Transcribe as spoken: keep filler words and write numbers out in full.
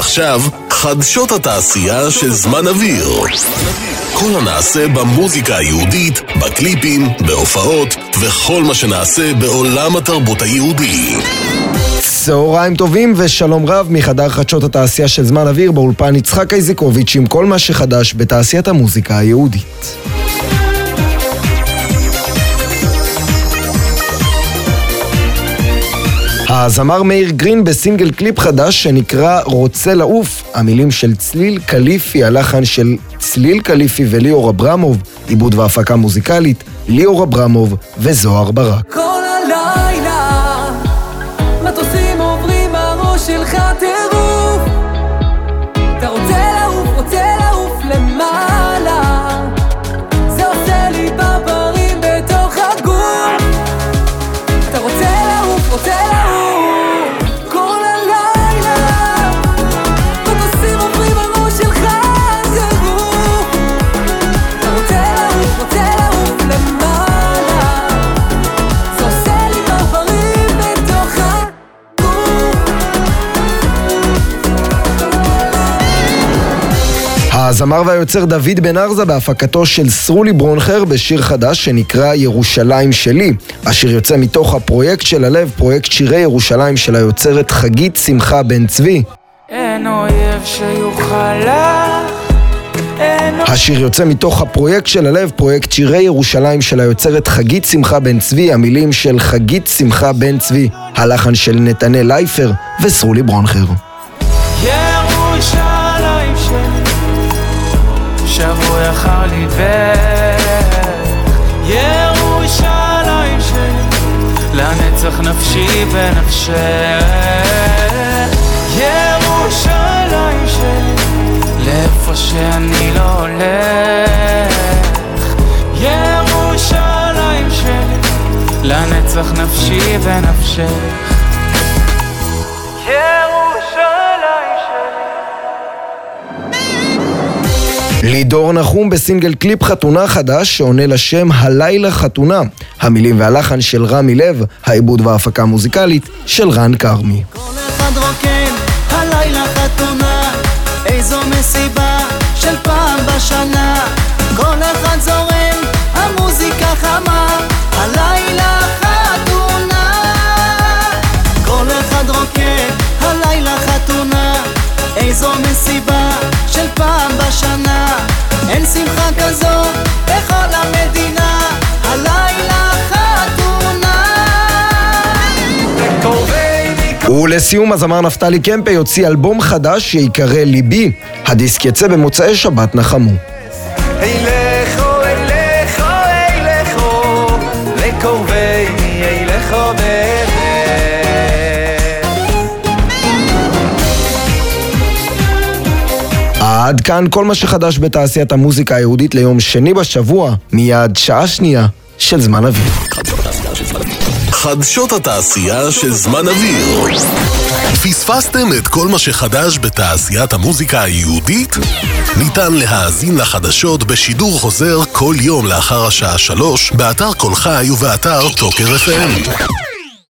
ועכשיו, חדשות התעשייה של זמן אוויר. כל הנעשה במוזיקה היהודית, בקליפים, בהופעות, וכל מה שנעשה בעולם התרבות היהודי. צהריים טובים ושלום רב מחדר חדשות התעשייה של זמן אוויר, באולפן יצחק איזיקוביץ' עם כל מה שחדש בתעשיית המוזיקה היהודית. הזמר מאיר גרין בסינגל קליפ חדש שנקרא רוצה לעוף, המילים של צליל קליפי, הלחן של צליל קליפי וליאור אברמוב, עיבוד והפקה מוזיקלית ליאור אברמוב וזוהר ברק. כל הלילה מטוסים עוברים בראש שלך טירוף, אתה רוצה לעוף, רוצה לעוף למעלה, זה עושה לי ברברים בתוך הגוף, אתה רוצה לעוף, רוצה לעוף הזמר והיוצר דוד בן ארזה בהפקתו של סרולי ברונכר בשיר חדש שנקרא ירושלים שלי. השיר יוצא מתוך הפרויקט של הלב, פרויקט שירי ירושלים של היוצרת חגית שמחה בן צבי. אין אויב שיוכל לך. השיר יוצא מתוך הפרויקט של הלב, פרויקט שירי ירושלים של היוצרת חגית שמחה בן צבי, המילים של חגית שמחה בן צבי, הלחן של נתנאל לייפר וסרולי ברונכר. ירושלים שלי שבוע אחר לדבך, ירושלים שלי לנצח נפשי ונפשך, ירושלים שלי לאיפה שאני לא הולך, ירושלים שלי לנצח נפשי ונפשך, ירושלים שלי. לידור נחום בסינגל קליפ חתונה חדש שעונה לשם הלילה חתונה, המילים והלחן של רמי לב, העיבוד וההפקה המוזיקלית של רן קרמי. כל אחד רוקן, הלילה חתונה, איזו מסיבה של פעם בשנה, כל אחד זורם, המוזיקה חמה, הלילה חתונה, כל אחד רוקן, הלילה חתונה, איזו מסיבה של פעם בשנה, אין שמחה כזו בכל המדינה, הלילה חתונה. ולסיום, הזמר נפתלי קמפה יוציא אלבום חדש שיקרא ליבי. הדיסק יצא במוצאי שבת נחמו. אילכו, אילכו, אילכו, לקורבני, אילכו באמת. עד כאן כל מה שחדש בתעשיית המוזיקה היהודית ליום שני בשבוע, מיד שעה שנייה של זמן אוויר. חדשות התעשייה של זמן אוויר. פספסתם את כל מה שחדש בתעשיית המוזיקה היהודית? ניתן להאזין לחדשות בשידור חוזר כל יום לאחר השעה שלוש, באתר כל חי ובאתר טוקר אף אם.